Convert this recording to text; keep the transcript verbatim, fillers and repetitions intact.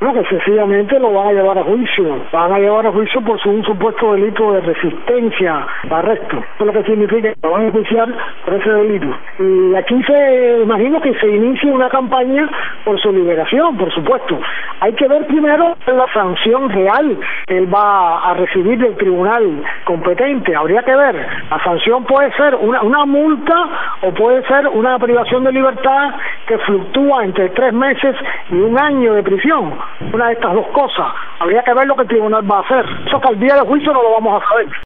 No, que sencillamente lo van a llevar a juicio. Van a llevar a juicio por su, un supuesto delito de resistencia al arresto. Eso es lo que significa que lo van a enjuiciar por ese delito. Y aquí se imagino que se inicie una campaña por su liberación, por supuesto. Hay que ver primero la sanción real que él va a recibir del tribunal competente. Habría que ver. La sanción puede ser una, una multa o puede ser una privación de libertad que fluctúa entre tres meses y un año de prisión. Una de estas dos cosas. Habría que ver lo que el tribunal va a hacer. Eso que al día de juicio no lo vamos a saber.